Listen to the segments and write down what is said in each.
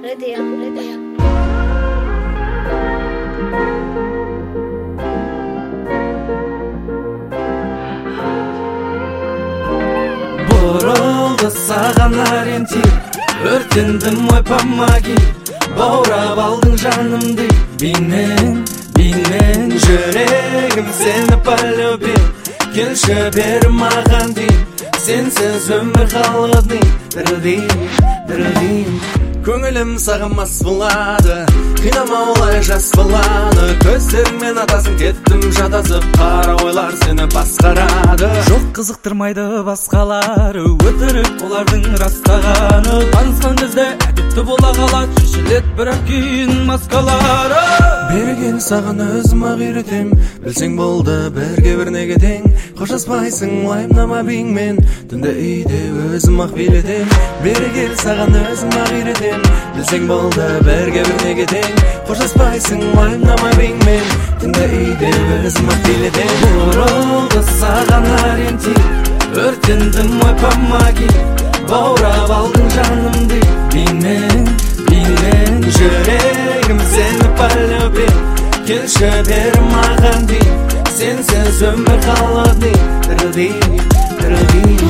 Бурылды саған ориентир, өртендім ой помоги. Баурап алдың жанымды, бейнең, жүрегім сені полюбил. Келші бер маған дейін, сенсіз өмір қалғаны, дірілдейін. Көңілім саған мас болады, қинама олай жас баланы. Көздеріңмен атасың, кеттім жатасып, қара ойлар сені басқарады. Жоқ қызықтырмайды басқалары, өтірік олардың растағаны. Танысқан кезде әдетті бола қалады, шешілет бірақ кейін маскалары. Берген саған өзім-ақ үйретем, білсең болды бірге бір неге тең. Қоштаспайсың уайымдама бейіңмен, түнде үйде өзім-ақ билетем. Берген саған өзім-ақ үйретем, білсең болды бірге бір неге тең. Қоштаспайсың уайымдама бейіңмен, түнде үйде өзім-ақ билетем. Бұрылды саған ориентир, өртендім ой помоги. Баурап алдың жанымды, бейнең, жүрегім сені полюбил. Келші бер маған дейін, сенсіз өмір қалады, дірілдейін.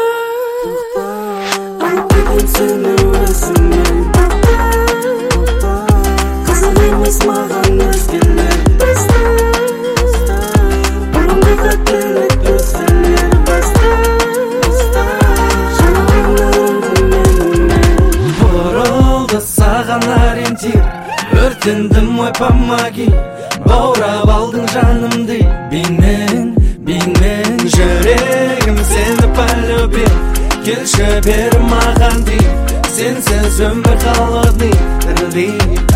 Айтпеген сені өзіңмен, қызық емес маған өзгелер. Бұрынғы қателік өзгелер. Бұрылды саған ориентир, өртендім ой помоги. Баурап алдың жанымды, бейнең, жүрегім сені полюбил. Келші бер маған дейін, сенсіз өмір қалады, дірілдейін.